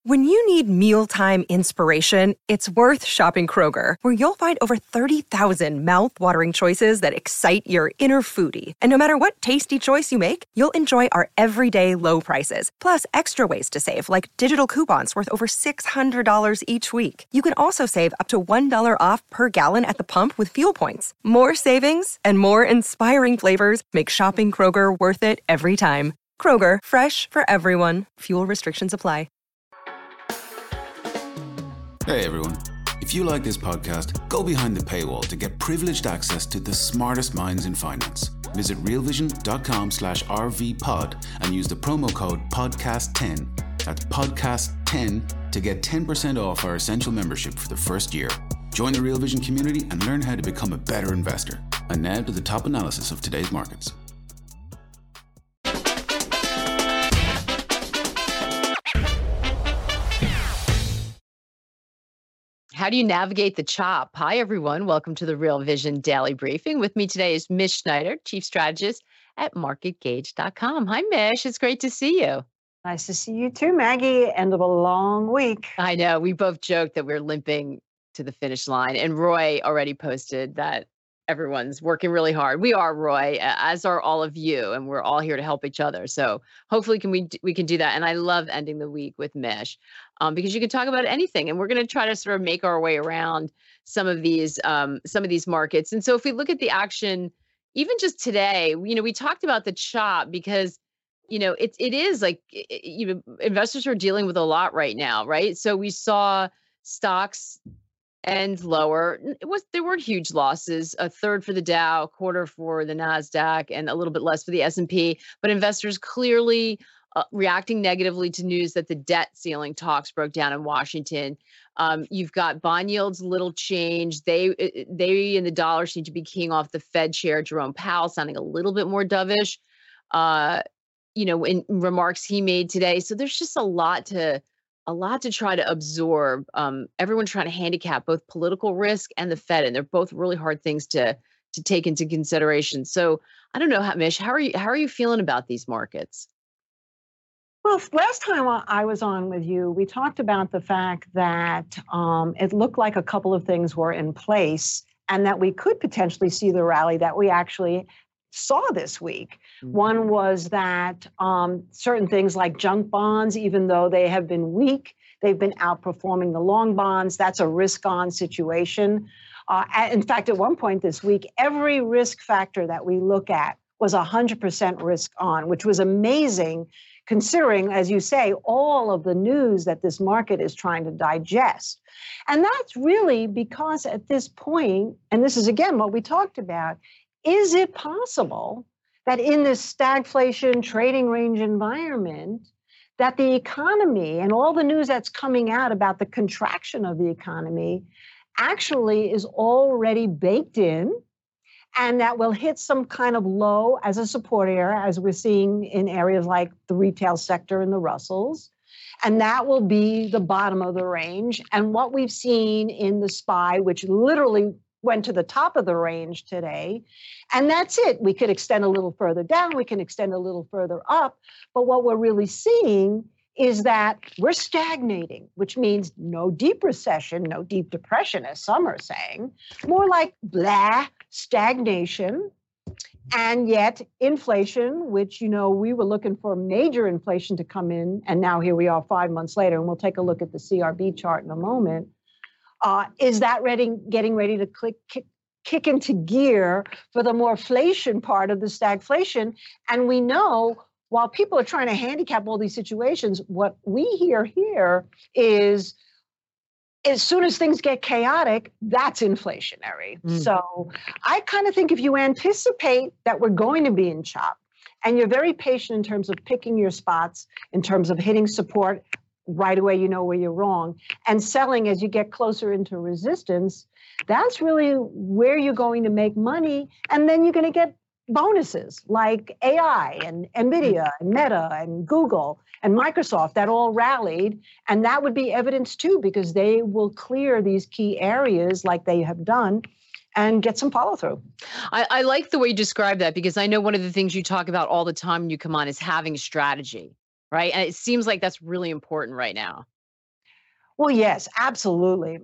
When you need mealtime inspiration, it's worth shopping Kroger, where you'll find over 30,000 mouth-watering choices that excite your inner foodie. And no matter what tasty choice you make, you'll enjoy our everyday low prices, plus extra ways to save, like digital coupons worth over $600 each week. You can also save up to $1 off per gallon at the pump with fuel points. More savings and more inspiring flavors make shopping Kroger worth it every time. Kroger, fresh for everyone. Fuel restrictions apply. Hey everyone, if you like this podcast, go behind the paywall to get privileged access to the smartest minds in finance. Visit realvision.com/rvpod and use the promo code podcast10. That's podcast10 to get 10% off our essential membership for the first year. Join the Real Vision community and learn how to become a better investor. And now to the top analysis of today's markets. How do you navigate the chop? Hi, everyone. Welcome to the Real Vision Daily Briefing. With me today is Mish Schneider, Chief Strategist at MarketGauge.com. Hi, Mish. It's great to see you. Nice to see you too, Maggie. End of a long week. I know. We both joked that we're limping to the finish line. And Roy already posted that everyone's working really hard. We are, Roy, as are all of you. And we're all here to help each other. So hopefully we can do that. And I love ending the week with Mish. Because you can talk about anything, and we're going to try to sort of make our way around some of these markets. And so, if we look at the action, even just today, we talked about the chop because, it is like investors are dealing with a lot right now, right? So we saw stocks end lower. There weren't huge losses, a third for the Dow, a quarter for the Nasdaq, and a little bit less for the S&P. But investors clearly reacting negatively to news that the debt ceiling talks broke down in Washington. You've got bond yields, little change. They and the dollar seem to be keying off the Fed chair, Jerome Powell, sounding a little bit more dovish, in remarks he made today. So there's just a lot to try to absorb. Everyone's trying to handicap both political risk and the Fed, and they're both really hard things to take into consideration. So I don't know, Mish, how are you feeling about these markets? Well, last time I was on with you, we talked about the fact that it looked like a couple of things were in place and that we could potentially see the rally that we actually saw this week. Mm-hmm. One was that certain things like junk bonds, even though they have been weak, they've been outperforming the long bonds. That's a risk-on situation. In fact, at one point this week, every risk factor that we look at was 100% risk-on, which was amazing, considering, as you say, all of the news that this market is trying to digest. And that's really because at this point, and this is again what we talked about, is it possible that in this stagflation trading range environment, that the economy and all the news that's coming out about the contraction of the economy actually is already baked in, and that will hit some kind of low as a support area, as we're seeing in areas like the retail sector and the Russells. And that will be the bottom of the range. And what we've seen in the SPY, which literally went to the top of the range today, and that's it. We could extend a little further down, we can extend a little further up. But what we're really seeing is that we're stagnating, which means no deep recession, no deep depression, as some are saying, more like blah, stagnation, and yet inflation, which, we were looking for major inflation to come in, and now here we are 5 months later, and we'll take a look at the CRB chart in a moment. Is that getting ready to kick into gear for the more inflation part of the stagflation? And we know, while people are trying to handicap all these situations, what we hear here is as soon as things get chaotic, that's inflationary. So I kind of think if you anticipate that we're going to be in chop, and you're very patient in terms of picking your spots, in terms of hitting support right away, you know where you're wrong, and selling as you get closer into resistance, that's really where you're going to make money. And then you're going to get bonuses like AI and NVIDIA and Meta and Google and Microsoft that all rallied. And that would be evidence too, because they will clear these key areas like they have done and get some follow through. I like the way you describe that, because I know one of the things you talk about all the time when you come on is having strategy, right? And it seems like that's really important right now. Well, yes, absolutely.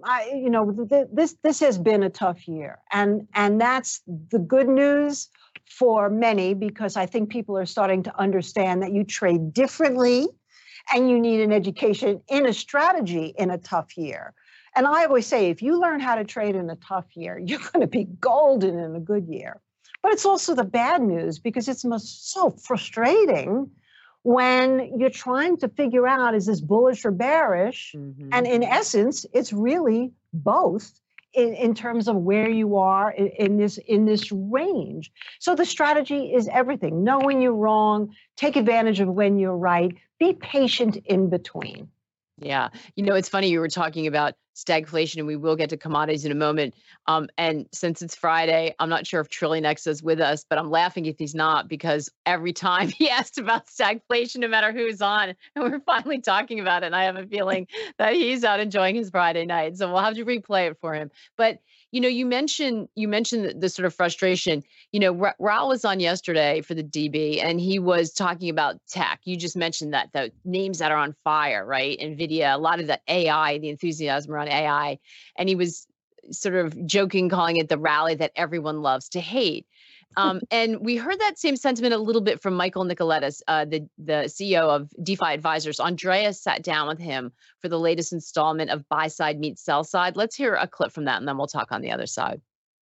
This has been a tough year, and that's the good news for many, because I think people are starting to understand that you trade differently, and you need an education in a strategy in a tough year. And I always say, if you learn how to trade in a tough year, you're going to be golden in a good year. But it's also the bad news, because it's so frustrating when you're trying to figure out, is this bullish or bearish? Mm-hmm. And in essence, it's really both in terms of where you are in this range. So the strategy is everything. Know when you're wrong, take advantage of when you're right, be patient in between. Yeah. It's funny, you were talking about stagflation, and we will get to commodities in a moment. And since it's Friday, I'm not sure if TrillianX is with us, but I'm laughing if he's not, because every time he asked about stagflation, no matter who's on, and we're finally talking about it, and I have a feeling that he's out enjoying his Friday night. So we'll have to replay it for him. But you mentioned the sort of frustration. Raul was on yesterday for the DB, and he was talking about tech. You just mentioned that the names that are on fire, right? NVIDIA, a lot of the AI, the enthusiasm around AI. And he was sort of joking, calling it the rally that everyone loves to hate. And we heard that same sentiment a little bit from Michael Nicoletis, the CEO of DeFi Advisors. Andreas sat down with him for the latest installment of Buy Side Meets Sell Side. Let's hear a clip from that, and then we'll talk on the other side.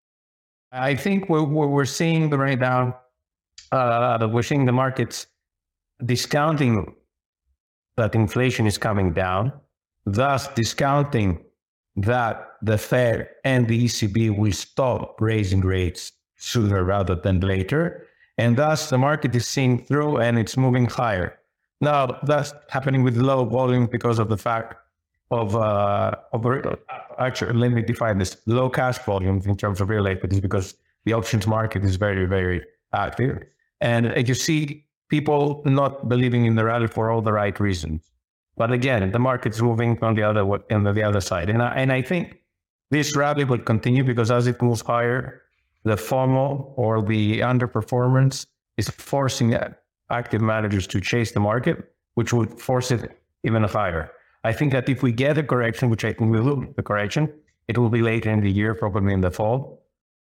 I think we're seeing right now, we're seeing the markets discounting that inflation is coming down, thus discounting that the Fed and the ECB will stop raising rates sooner rather than later. And thus the market is seeing through and it's moving higher. Now, that's happening with low volume because of the fact of actually, let me define this, low cash volumes in terms of real equities, because the options market is very, very active. And you see people not believing in the rally for all the right reasons. But again, the market's moving on the other side. And I think this rally will continue, because as it moves higher, the FOMO, or the underperformance, is forcing active managers to chase the market, which would force it even higher. I think that if we get a correction, which I think we will, the correction, it will be later in the year, probably in the fall.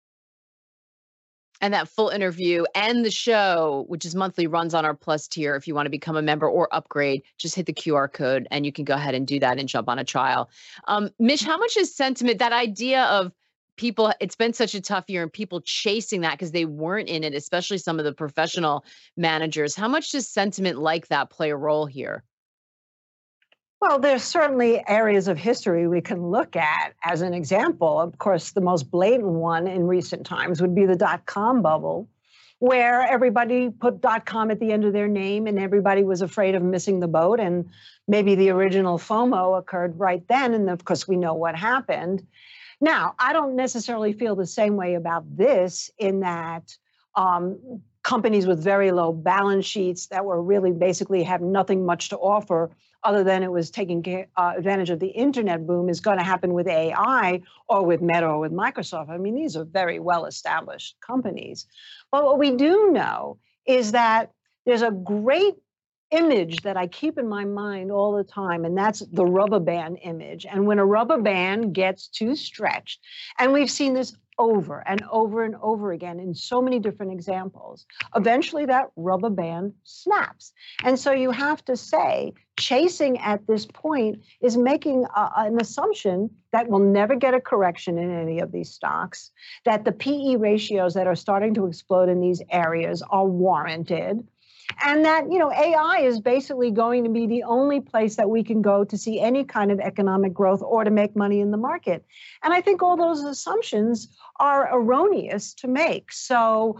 And that full interview and the show, which is monthly, runs on our Plus tier. If you want to become a member or upgrade, just hit the QR code and you can go ahead and do that and jump on a trial. Mish, how much is sentiment, that idea of people, it's been such a tough year, and people chasing that because they weren't in it, especially some of the professional managers, how much does sentiment like that play a role here? Well, there's certainly areas of history we can look at as an example. Of course, the most blatant one in recent times would be the dot-com bubble, where everybody put .com at the end of their name and everybody was afraid of missing the boat. And maybe the original FOMO occurred right then. And of course, we know what happened. Now, I don't necessarily feel the same way about this, in that companies with very low balance sheets that were really basically have nothing much to offer other than it was taking advantage of the internet boom is going to happen with AI or with Meta or with Microsoft. I mean, these are very well-established companies. But what we do know is that there's a great image that I keep in my mind all the time, and that's the rubber band image. And when a rubber band gets too stretched, and we've seen this over and over and over again in so many different examples, eventually that rubber band snaps. And so you have to say, chasing at this point is making an assumption that we'll never get a correction in any of these stocks, that the PE ratios that are starting to explode in these areas are warranted, and that, AI is basically going to be the only place that we can go to see any kind of economic growth or to make money in the market. And I think all those assumptions are erroneous to make. So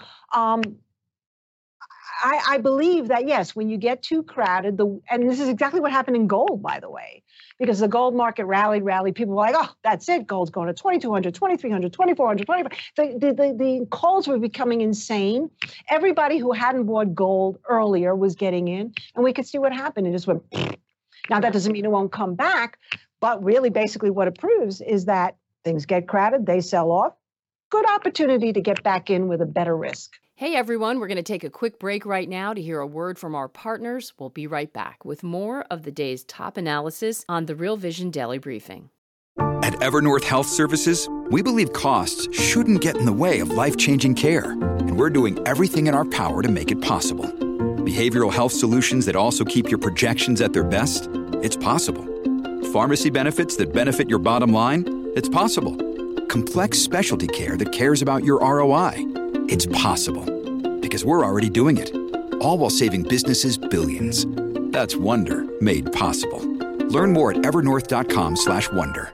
I believe that, yes, when you get too crowded, and this is exactly what happened in gold, by the way, because the gold market rallied, people were like, oh, that's it, gold's going to 2,200, 2,300, 2,400, 2,500. The calls were becoming insane. Everybody who hadn't bought gold earlier was getting in, and we could see what happened. It just went. Now, that doesn't mean it won't come back, but really basically what it proves is that things get crowded, they sell off. Good opportunity to get back in with a better risk. Hey everyone, we're going to take a quick break right now to hear a word from our partners. We'll be right back with more of the day's top analysis on the Real Vision Daily Briefing. At Evernorth Health Services, we believe costs shouldn't get in the way of life-changing care, and we're doing everything in our power to make it possible. Behavioral health solutions that also keep your projections at their best? It's possible. Pharmacy benefits that benefit your bottom line? It's possible. Complex specialty care that cares about your ROI? It's possible. Because we're already doing it. All while saving businesses billions. That's Wonder made possible. Learn more at evernorth.com/wonder.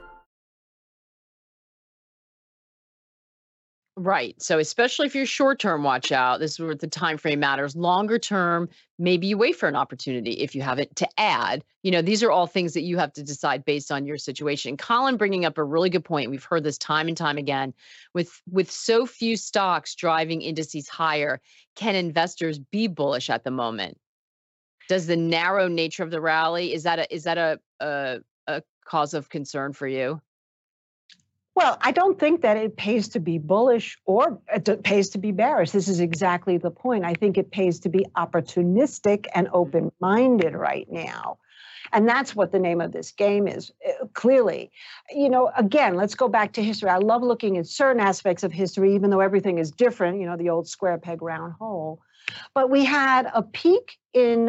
Right. So especially if you're short term, watch out. This is where the time frame matters. Longer term, maybe you wait for an opportunity if you have it to add. These are all things that you have to decide based on your situation. Colin bringing up a really good point. We've heard this time and time again. With so few stocks driving indices higher, can investors be bullish at the moment? Does the narrow nature of the rally, is that a cause of concern for you? Well, I don't think that it pays to be bullish or it pays to be bearish. This is exactly the point. I think it pays to be opportunistic and open-minded right now. And that's what the name of this game is, clearly. Again, let's go back to history. I love looking at certain aspects of history, even though everything is different, the old square peg, round hole. But we had a peak in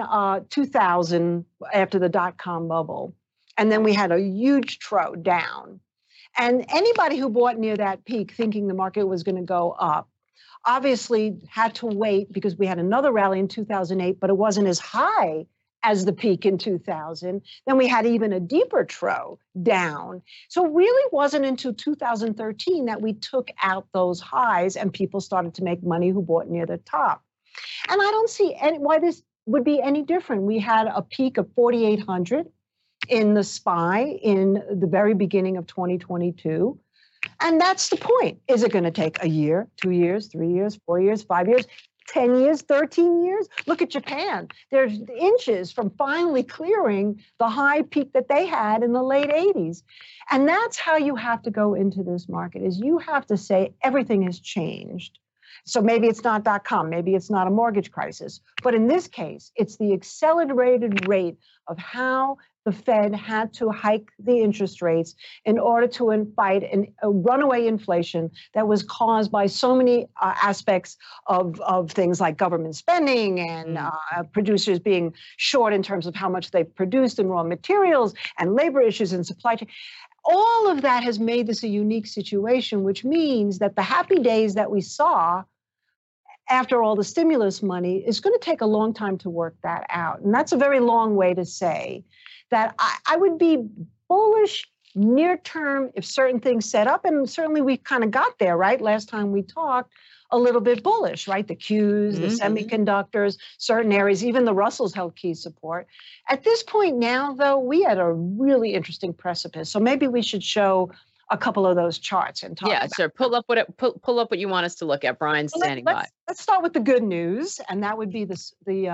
2000 after the dot-com bubble, and then we had a huge throw down. And anybody who bought near that peak thinking the market was going to go up obviously had to wait because we had another rally in 2008, but it wasn't as high as the peak in 2000. Then we had even a deeper throw down. So it really wasn't until 2013 that we took out those highs and people started to make money who bought near the top. And I don't see why this would be any different. We had a peak of 4,800 in the SPY in the very beginning of 2022. And that's the point. Is it going to take a year, 2 years, 3 years, 4 years, 5 years, 10 years, 13 years? Look at Japan. There's inches from finally clearing the high peak that they had in the late 80s. And that's how you have to go into this market, is you have to say everything has changed. So maybe it's not .com, maybe it's not a mortgage crisis. But in this case, it's the accelerated rate of how the Fed had to hike the interest rates in order to fight a runaway inflation that was caused by so many aspects of things like government spending and producers being short in terms of how much they've produced in raw materials and labor issues and supply chain. All of that has made this a unique situation, which means that the happy days that we saw after all the stimulus money is going to take a long time to work that out. And that's a very long way to say that I would be bullish near term if certain things set up. And certainly we kind of got there, right? Last time we talked, a little bit bullish, right? The Qs, the semiconductors, certain areas, even the Russells held key support. At this point now, though, we had a really interesting precipice. So maybe we should show a couple of those charts and talk about sure. Pull up what you want us to look at. Brian's standing by. Let's start with the good news, and that would be the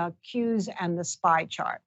Qs and the SPY chart.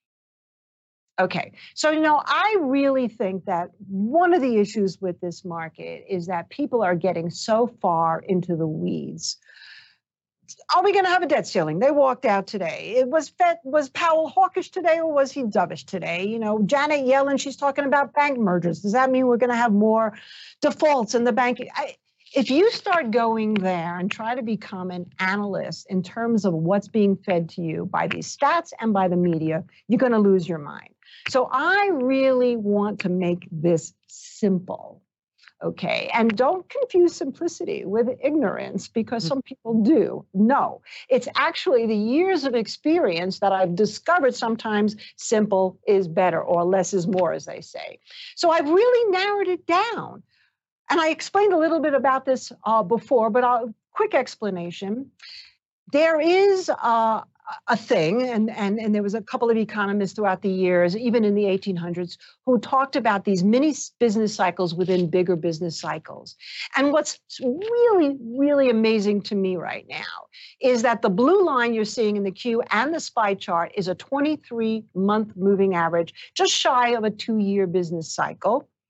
Okay, so I really think that one of the issues with this market is that people are getting so far into the weeds. Are we going to have a debt ceiling? They walked out today. Was Powell hawkish today, or was he dovish today? Janet Yellen, she's talking about bank mergers. Does that mean we're going to have more defaults in the banking? If you start going there and try to become an analyst in terms of what's being fed to you by these stats and by the media, you're going to lose your mind. So I really want to make this simple, okay? And don't confuse simplicity with ignorance, because some people do. No, it's actually the years of experience that I've discovered sometimes simple is better, or less is more, as they say. So I've really narrowed it down. And I explained a little bit about this before, but quick explanation. There is a thing, and there was a couple of economists throughout the years, even in the 1800s, who talked about these mini business cycles within bigger business cycles. And what's really, really amazing to me right now is that the blue line you're seeing in the Q and the SPY chart is a 23-month moving average, just shy of a 2-year business cycle.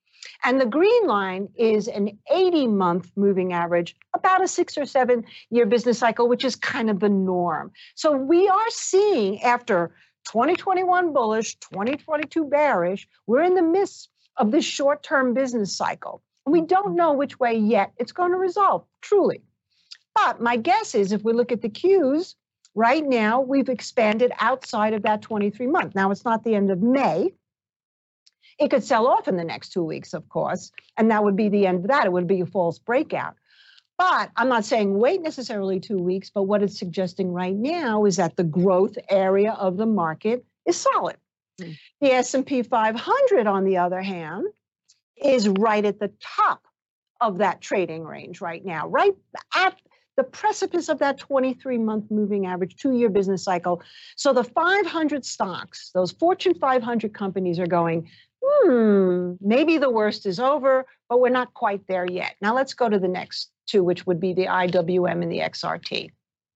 And the green line is an 80-month moving average, about a 6 or 7 year business cycle, which is kind of the norm. So we are seeing, after 2021 bullish, 2022 bearish, we're in the midst of this short-term business cycle. And we don't know which way yet it's going to resolve, truly. But my guess is, if we look at the Qs, right now we've expanded outside of that 23-month. Now, it's not the end of May. It could sell off in the next 2 weeks, of course, and that would be the end of that. It would be a false breakout. But I'm not saying wait necessarily 2 weeks, but what it's suggesting right now is that the growth area of the market is solid. The S&P 500, on the other hand, is right at the top of that trading range right now, right at the precipice of that 23-month moving average, 2-year business cycle. So the 500 stocks, those Fortune 500 companies, are going, maybe the worst is over, but we're not quite there yet. Now let's go to the next two, which would be the IWM and the XRT.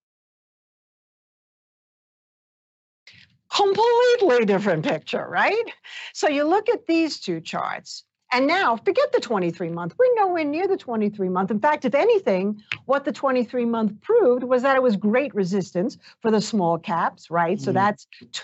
Completely different picture, right? So you look at these two charts, and now forget the 23-month. We're nowhere near the 23-month. In fact, if anything, what the 23-month proved was that it was great resistance for the small caps, right? So that's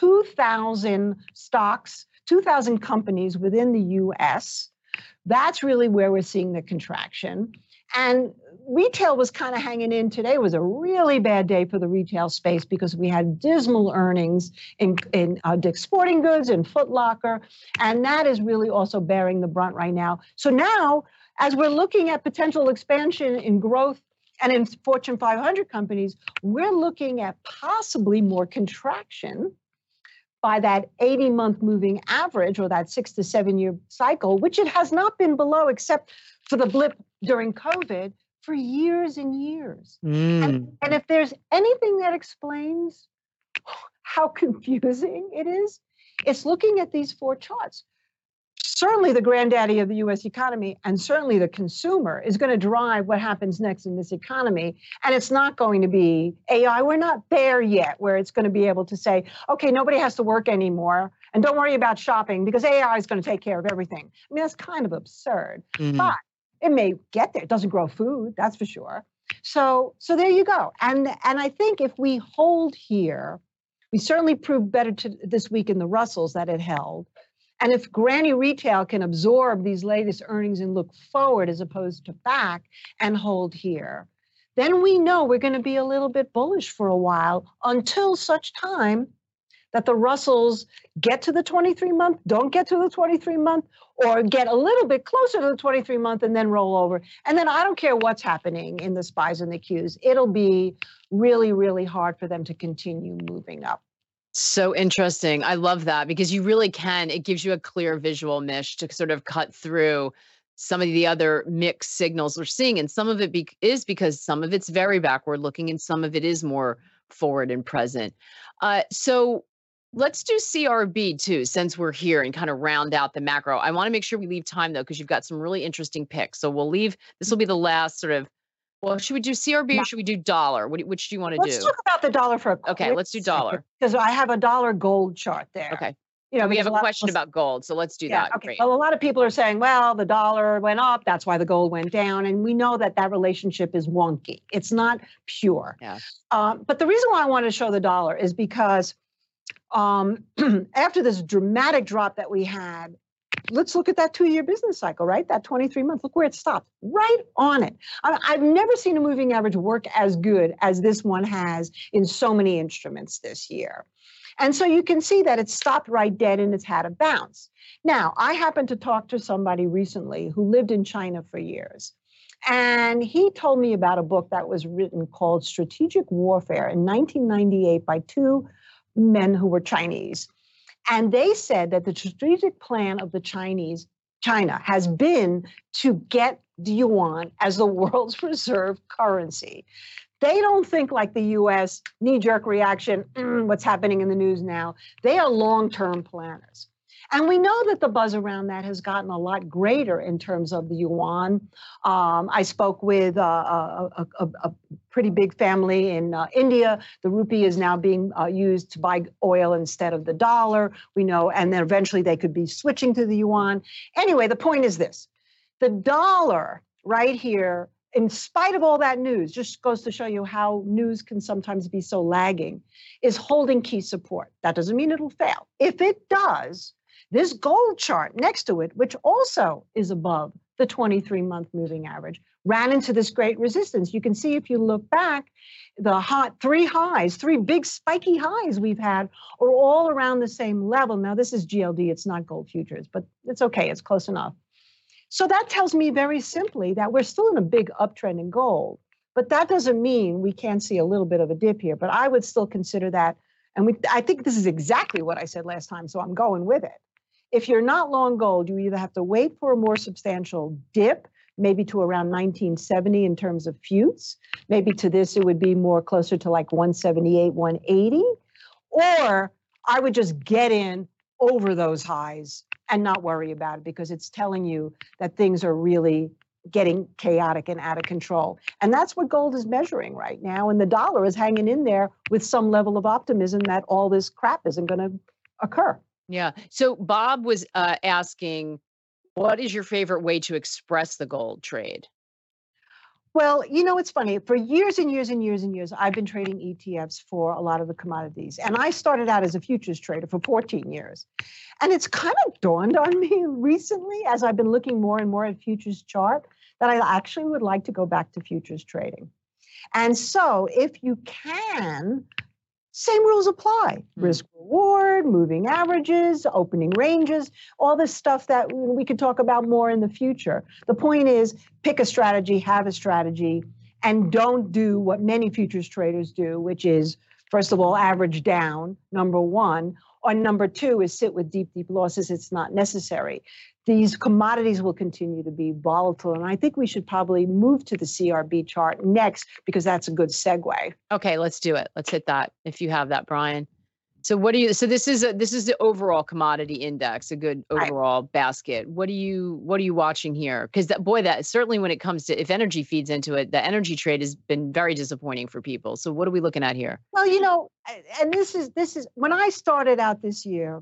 2,000 stocks, 2,000 companies within the US. That's really where we're seeing the contraction. And retail was kind of hanging in. Today was a really bad day for the retail space because we had dismal earnings in Dick's Sporting Goods and Foot Locker, and that is really also bearing the brunt right now. So now, as we're looking at potential expansion in growth and in Fortune 500 companies, we're looking at possibly more contraction by that 80-month moving average, or that 6 to 7 year cycle, which it has not been below except for the blip during COVID for years and years. And if there's anything that explains how confusing it is, it's looking at these four charts. Certainly the granddaddy of the US economy, and certainly the consumer, is going to drive what happens next in this economy. And it's not going to be AI. We're not there yet where it's going to be able to say, okay, nobody has to work anymore, and don't worry about shopping because AI is going to take care of everything. I mean, that's kind of absurd. But it may get there. It doesn't grow food, that's for sure. So there you go. And I think if we hold here, we certainly proved better this week in the Russells that it held. And if Granny Retail can absorb these latest earnings and look forward as opposed to back and hold here, then we know we're going to be a little bit bullish for a while, until such time that the Russells get to the 23-month, don't get to the 23-month, or get a little bit closer to the 23-month and then roll over. And then I don't care what's happening in the SPYs and the Qs. It'll be really, really hard for them to continue moving up. So interesting. I love that, because you really can. It gives you a clear visual, Mish, to sort of cut through some of the other mixed signals we're seeing. And some of it is because some of it's very backward looking and some of it is more forward and present. So let's do CRB too, since we're here, and kind of round out the macro. I want to make sure we leave time though, because you've got some really interesting picks. So we'll leave, this will be the last sort of, well, should we do CRB or should we do dollar? Which do you want to do? Let's talk about the dollar for a quick Okay, let's do dollar. Because I have a dollar gold chart there. Okay. You know, we have a question about gold, so let's do that. Okay. Great. Well, a lot of people are saying, well, the dollar went up, that's why the gold went down. And we know that that relationship is wonky. It's not pure. Yeah. But the reason why I want to show the dollar is because after this dramatic drop that we had, let's look at that 2-year business cycle, right? That 23-month, look where it stopped, right on it. I've never seen a moving average work as good as this one has in so many instruments this year. And so you can see that it stopped right dead and it's had a bounce. Now, I happened to talk to somebody recently who lived in China for years. And he told me about a book that was written called Strategic Warfare in 1998 by two men who were Chinese. And they said that the strategic plan of the China has been to get the yuan as the world's reserve currency. They don't think like the US, knee-jerk reaction, what's happening in the news now. They are long-term planners. And we know that the buzz around that has gotten a lot greater in terms of the yuan. I spoke with a pretty big family in India. The rupee is now being used to buy oil instead of the dollar. We know, and then eventually they could be switching to the yuan. Anyway, the point is this. The dollar right here, in spite of all that news, just goes to show you how news can sometimes be so lagging, is holding key support. That doesn't mean it'll fail. If it does, this gold chart next to it, which also is above the 23-month moving average, ran into this great resistance. You can see if you look back, the three big spiky highs we've had are all around the same level. Now, this is GLD, it's not gold futures, but it's okay, it's close enough. So that tells me very simply that we're still in a big uptrend in gold, but that doesn't mean we can't see a little bit of a dip here. But I would still consider that, and I think this is exactly what I said last time, so I'm going with it. If you're not long gold, you either have to wait for a more substantial dip, maybe to around 1970 in terms of futes. Maybe to this, it would be more closer to like 178, 180. Or I would just get in over those highs and not worry about it, because it's telling you that things are really getting chaotic and out of control. And that's what gold is measuring right now. And the dollar is hanging in there with some level of optimism that all this crap isn't going to occur. Yeah. So Bob was asking, what is your favorite way to express the gold trade? Well, it's funny. For years and years and years and years, I've been trading ETFs for a lot of the commodities. And I started out as a futures trader for 14 years. And it's kind of dawned on me recently, as I've been looking more and more at futures chart, that I actually would like to go back to futures trading. And so if you can, same rules apply. Risk reward, moving averages, opening ranges, all this stuff that we could talk about more in the future. The point is, pick a strategy, have a strategy, and don't do what many futures traders do, which is, first of all, average down, number one, or number two is sit with deep, deep losses. It's not necessary. These commodities will continue to be volatile. And I think we should probably move to the CRB chart next, because that's a good segue. Okay, let's do it. Let's hit that if you have that, Brian. So so this is the overall commodity index, a good overall basket. What are you watching here? Because that certainly, when it comes to, if energy feeds into it, the energy trade has been very disappointing for people. So what are we looking at here? Well, and this is when I started out this year,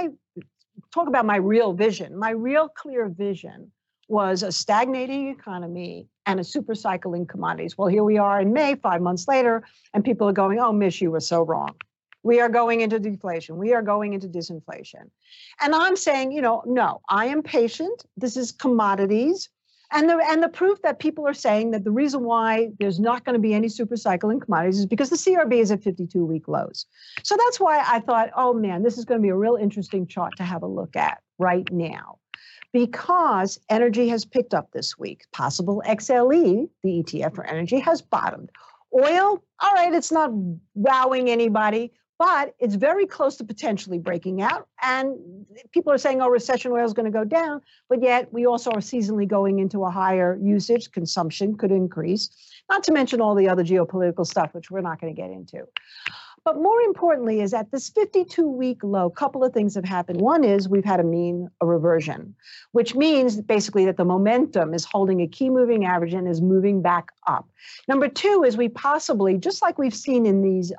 talk about my real vision. My real clear vision was a stagnating economy and a super cycle in commodities. Well, here we are in May, 5 months later, and people are going, "Oh, Mish, you were so wrong. We are going into deflation. We are going into disinflation." And I'm saying, no, I am patient. This is commodities. And the proof that people are saying that the reason why there's not going to be any super cycle in commodities is because the CRB is at 52-week lows. So that's why I thought, oh man, this is going to be a real interesting chart to have a look at right now. Because energy has picked up this week. Possible XLE, the ETF for energy, has bottomed. Oil, all right, it's not wowing anybody, but it's very close to potentially breaking out. And people are saying, oh, recession oil is going to go down. But yet we also are seasonally going into a higher usage. Consumption could increase, not to mention all the other geopolitical stuff, which we're not going to get into. But more importantly is at this 52-week low, a couple of things have happened. One is we've had a reversion, which means basically that the momentum is holding a key moving average and is moving back up. Number two is we possibly, just like we've seen in these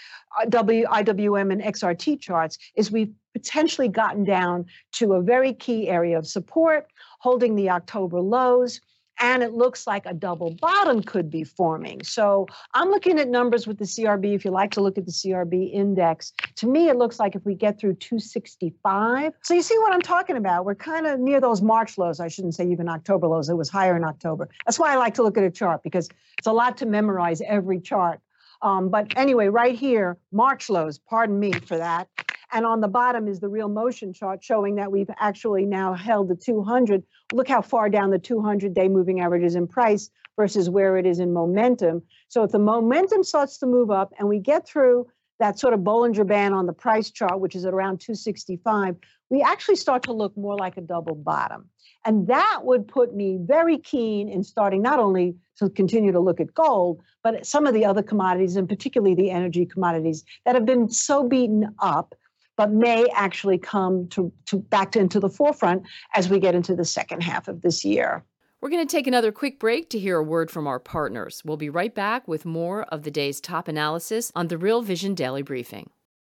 IWM and XRT charts, is we've potentially gotten down to a very key area of support, holding the October lows. And it looks like a double bottom could be forming. So I'm looking at numbers with the CRB. If you like to look at the CRB index, to me, it looks like if we get through 265. So you see what I'm talking about? We're kind of near those March lows. I shouldn't say even October lows. It was higher in October. That's why I like to look at a chart, because it's a lot to memorize every chart. But anyway, right here, March lows, pardon me for that. And on the bottom is the real motion chart showing that we've actually now held the 200. Look how far down the 200-day moving average is in price versus where it is in momentum. So if the momentum starts to move up and we get through that sort of Bollinger Band on the price chart, which is at around 265, we actually start to look more like a double bottom. And that would put me very keen in starting not only to continue to look at gold, but some of the other commodities, and particularly the energy commodities that have been so beaten up, but may actually come into the forefront as we get into the second half of this year. We're going to take another quick break to hear a word from our partners. We'll be right back with more of the day's top analysis on the Real Vision Daily Briefing.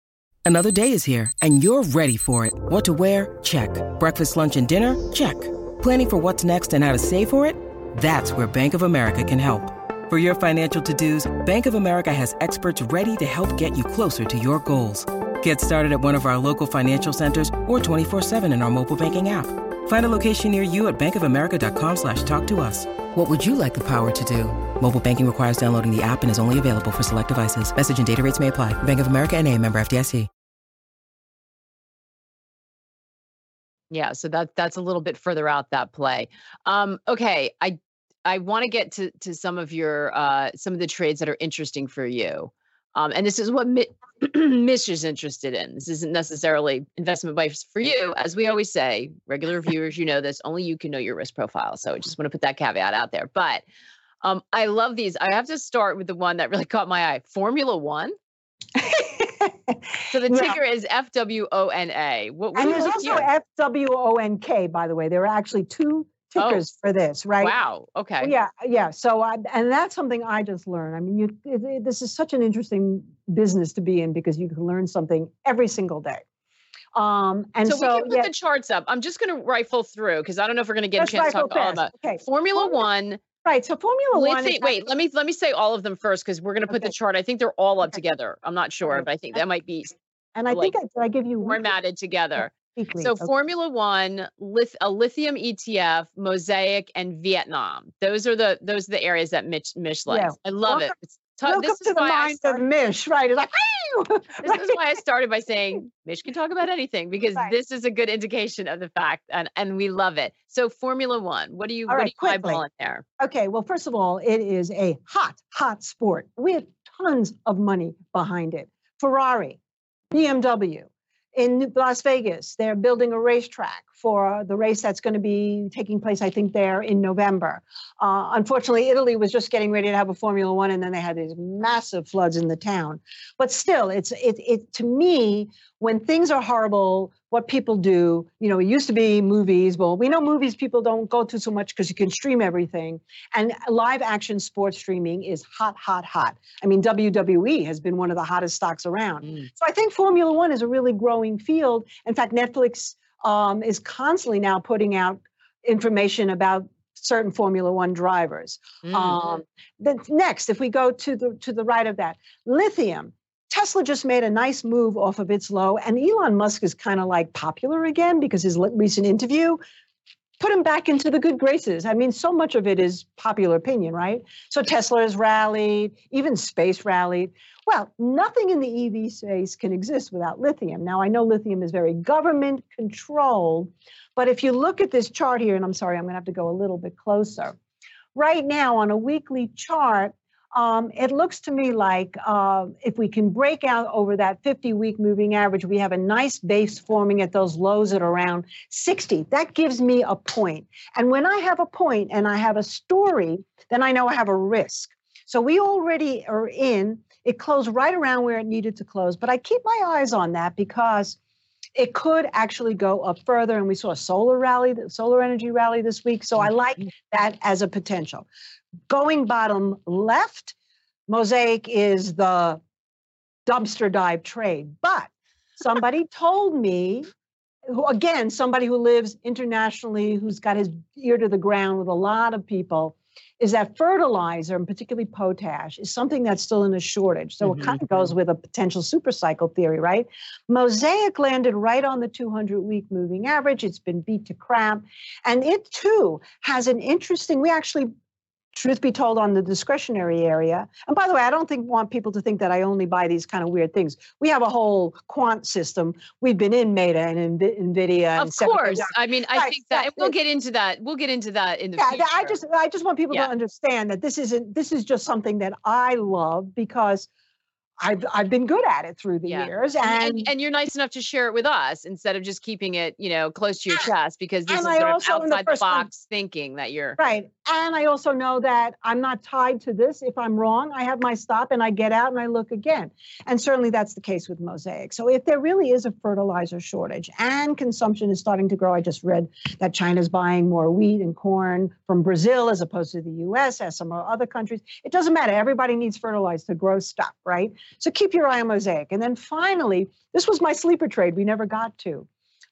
Another day is here, and you're ready for it. What to wear? Check. Breakfast, lunch, and dinner? Check. Planning for what's next and how to save for it? That's where Bank of America can help. For your financial to-dos, Bank of America has experts ready to help get you closer to your goals. Get started at one of our local financial centers or 24/7 in our mobile banking app. Find a location near you at bankofamerica.com/talktous. What would you like the power to do? Mobile banking requires downloading the app and is only available for select devices. Message and data rates may apply. Bank of America NA, member FDIC. Yeah, so that's a little bit further out, that play. Okay, I want to get to some of your some of the trades that are interesting for you. And this is what Mish is interested in. This isn't necessarily investment advice for you. As we always say, regular viewers, you know this, only you can know your risk profile. So I just want to put that caveat out there. But I love these. I have to start with the one that really caught my eye, Formula One. So the ticker is FWONA. What and there's also FWONK, by the way. There are actually two tickers for this, right? Wow. Okay. Yeah. So, and that's something I just learned. I mean, this is such an interesting business to be in because you can learn something every single day. And so we can put the charts up. I'm just going to rifle through because I don't know if we're going to get a chance to talk all about Formula One. Right. So Formula One. Wait, let me say all of them first because we're going to put the chart. I think they're all up together. I'm not sure, but I think that might be. And I think I give you formatted together. Weekly. So Formula One, a lithium ETF, Mosaic, and Vietnam. Those are the areas that Mish likes. Yeah. I love it. Welcome to the mind of Mish, right? It's like, this is why I started by saying Mish can talk about anything because this is a good indication of the fact, and we love it. So Formula One, what do you eyeballing there? Okay, well, first of all, it is a hot sport. We have tons of money behind it. Ferrari, BMW. In Las Vegas, they're building a racetrack for the race that's going to be taking place, I think, there in November. Unfortunately, Italy was just getting ready to have a Formula One, and then they had these massive floods in the town. But still, it to me, when things are horrible, what people do, it used to be movies. Well, we know movies people don't go to so much because you can stream everything. And live action sports streaming is hot. I mean, WWE has been one of the hottest stocks around. So I think Formula One is a really growing field. In fact, Netflix is constantly now putting out information about certain Formula One drivers. Next, if we go to the right of that, lithium. Tesla just made a nice move off of its low, and Elon Musk is kind of like popular again because his recent interview put him back into the good graces. I mean, so much of it is popular opinion, right? So Tesla has rallied, even space rallied. Well, nothing in the EV space can exist without lithium. Now, I know lithium is very government controlled, but if you look at this chart here, and I'm sorry, I'm going to have to go a little bit closer. Right now on a weekly chart, it looks to me like if we can break out over that 50-week moving average, we have a nice base forming at those lows at around 60. That gives me a point. And when I have a point and I have a story, then I know I have a risk. So we already are in. It closed right around where it needed to close. But I keep my eyes on that because it could actually go up further. And we saw a solar energy rally this week. So I like that as a potential. Going bottom left, Mosaic is the dumpster dive trade. But somebody told me, somebody who lives internationally, who's got his ear to the ground with a lot of people, is that fertilizer, and particularly potash, is something that's still in a shortage. So it kind of goes with a potential super cycle theory, right? Mosaic landed right on the 200-week moving average. It's been beat to crap. And it, too, has an interesting, we actually, truth be told, on the discretionary area. And by the way, I don't want people to think that I only buy these kind of weird things. We have a whole quant system. We've been in Meta and NVIDIA. Of course. I mean, I think that, and we'll get into that. We'll get into that in the future. I just want people to understand that this is just something that I love because I've been good at it through the years. And you're nice enough to share it with us instead of just keeping it, close to your chest, because this is sort of outside the box thinking that you're right. And I also know that I'm not tied to this. If I'm wrong, I have my stop and I get out and I look again. And certainly that's the case with Mosaic. So if there really is a fertilizer shortage and consumption is starting to grow, I just read that China's buying more wheat and corn from Brazil as opposed to the US, as some other countries. It doesn't matter. Everybody needs fertilizer to grow stuff, right? So keep your eye on Mosaic. And then finally, this was my sleeper trade we never got to.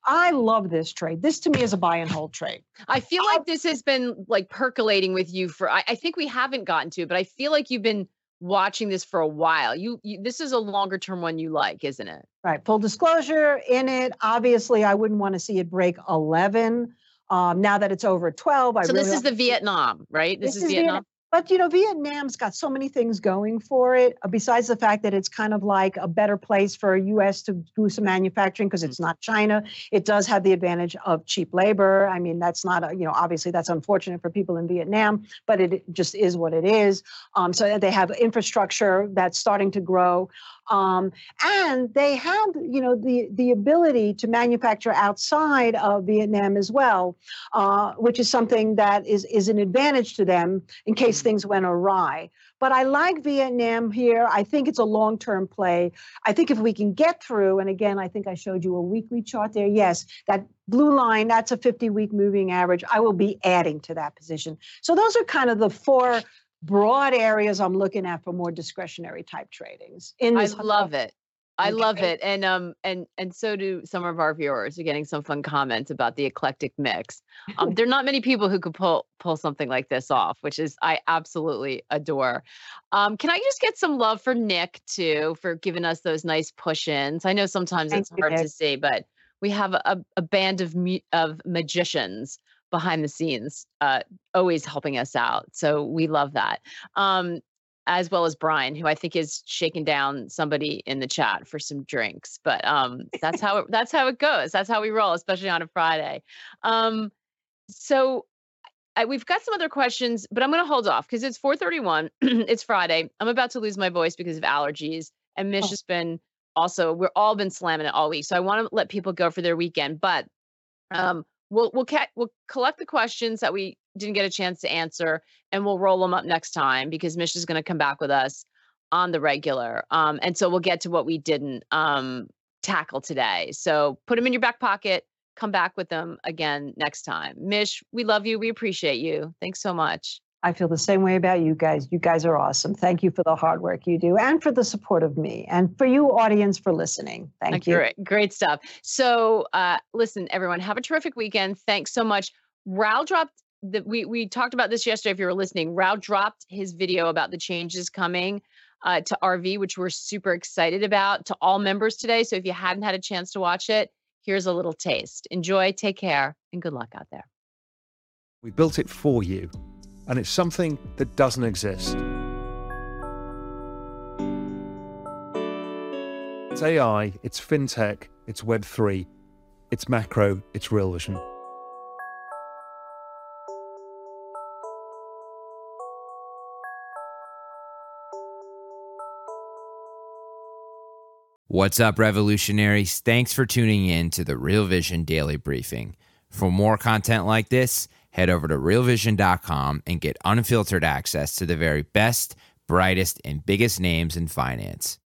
I love this trade. This to me is a buy and hold trade. I feel like this has been like percolating with you for, I think we haven't gotten to it, but I feel like you've been watching this for a while. This is a longer term one you like, isn't it? Right. Full disclosure in it. Obviously, I wouldn't want to see it break 11. Now that it's over 12, this is the Vietnam, right? This is Vietnam. But, Vietnam's got so many things going for it, besides the fact that it's kind of like a better place for U.S. to do some manufacturing because it's not China. It does have the advantage of cheap labor. I mean, that's not, obviously that's unfortunate for people in Vietnam, but it just is what it is. So they have infrastructure that's starting to grow. And they have, the ability to manufacture outside of Vietnam as well, which is something that is an advantage to them in case things went awry. But I like Vietnam here. I think it's a long-term play. I think if we can get through, and again, I think I showed you a weekly chart there. Yes, that blue line, that's a 50-week moving average. I will be adding to that position. So those are kind of the four broad areas I'm looking at for more discretionary type tradings. I love it. I love it. And so do some of our viewers. We're getting some fun comments about the eclectic mix. There are not many people who could pull something like this off, which is I absolutely adore. Can I just get some love for Nick too, for giving us those nice push-ins? I know sometimes it's hard to see, but we have a band of magicians behind the scenes, always helping us out. So we love that. As well as Brian, who I think is shaking down somebody in the chat for some drinks. But that's how it goes. That's how we roll, especially on a Friday. So we've got some other questions, but I'm going to hold off because it's 4:31. It's Friday. I'm about to lose my voice because of allergies. And Mish has been we're all been slamming it all week. So I want to let people go for their weekend. But we'll collect the questions that we didn't get a chance to answer, and we'll roll them up next time because Mish is going to come back with us on the regular. And so we'll get to what we didn't tackle today. So put them in your back pocket, come back with them again next time. Mish, we love you. We appreciate you. Thanks so much. I feel the same way about you guys. You guys are awesome. Thank you for the hard work you do and for the support of me and for you audience for listening. Thank you. Great stuff. So listen, everyone, have a terrific weekend. Thanks so much. Raul dropped we talked about this yesterday. If you were listening, Raul dropped his video about the changes coming to RV, which we're super excited about, to all members today. So if you hadn't had a chance to watch it, here's a little taste. Enjoy, take care, and good luck out there. We built it for you, and it's something that doesn't exist. It's AI, it's fintech, it's Web3, it's macro, it's Real Vision. What's up, revolutionaries? Thanks for tuning in to the Real Vision Daily Briefing. For more content like this, head over to realvision.com and get unfiltered access to the very best, brightest, and biggest names in finance.